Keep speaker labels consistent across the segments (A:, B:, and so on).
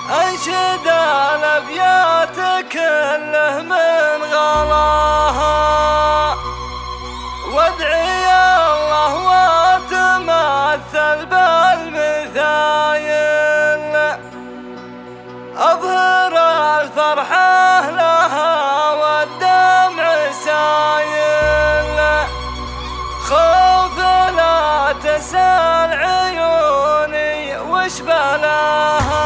A: أنشد الأبيات كله من غلاها، وادعي الله وتمثل بالمثايل، أظهر الفرحة لها والدمع سايل، خوف لا تسأل عيوني وش بلاها.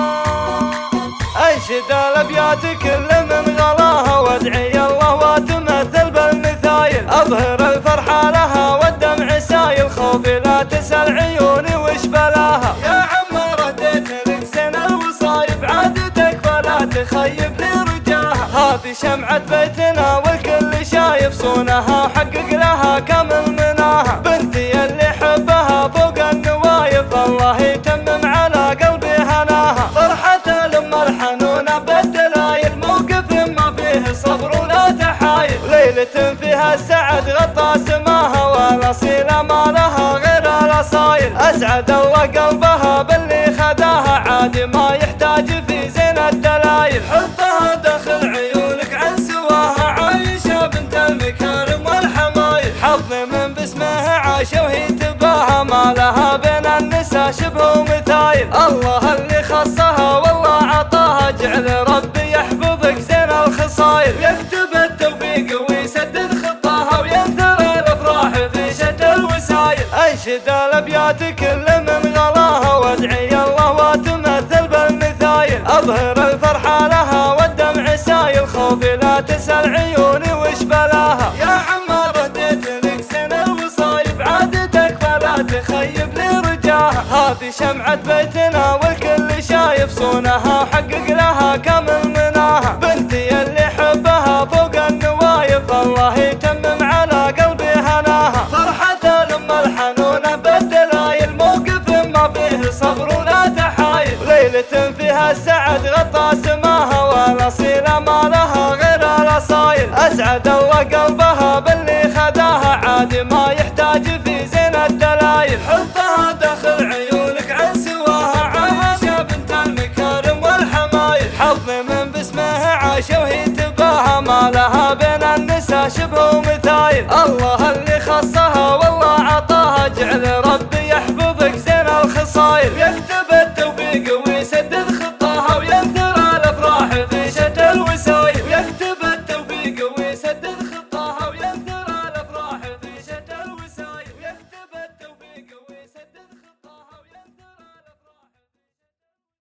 A: أنشد الأبيات كل من غلاها، وادعي الله وتمثل بالمثايل، أظهر الفرحة لها والدمع سايل، خوفي لا تسأل عيوني وش بلاها. يا عم رديت لك سنة الوصايب، عادتك فلا تخيب لي رجاها، هذه شمعة بيتنا والكل شايف صونها، وحقق لها كامل مناها، بنتي اللي حبها فوق النوايف، الله يتمم على قلبي هناها، فرحة الأم الحنونة بالدلايل، موقف ما فيه صبر ولا تحايل، ليلة فيها السعد غطى سماها، والأصيلة ما لها غير الأصايل، أسعد الله قلبها باللي خداها، عادي ما يحتاج في زين الدلايل، حطها داخل عيونك عن سواها، عايشة بنت المكارم والحمايل، حظي من باسمها عايشة وهي تباها، ما لها بين النساء شبه ومثايل، الله اللي خصها والله عطاها، جعل ربي يحفظك زين الخصايل، يكتب التوفيق ويسدد خطاها، وينثر الافراح في شد الوسايل. انشد الابيات كل من غلاها، وادعي الله وتمثل بالمثايل، اظهر الفرحة لها والدمع سايل، خوفي لا تسأل عيوني وش بلاها. يا عم رديت لك سنة الوصايب، عادتك فلا تخيب لي رجاها، هذه شمعة بيتنا والكل شايف صونها، وحقق لها كامل مناها، بنتي اللي حبها فوق النوايف، الله يتمم على قلبي هناها، فرحة الأم الحنونة بالدلايل، موقف ما فيه صبر ولا تحايل، ليلة فيها السعد غطى سماها، والأصيلة ما لها غير الأصايل، أسعد الله قلبها باللي خداها، عادي ما يحتاج في زين الدلايل، حطها داخل عيونك عن سواها، عايشة بنت المكارم والحمايل، حظي من باسمها عايشة وهي تباها، ما لها بين النساء شبه ومثايل، الله اللي خصها والله عطاها، جعل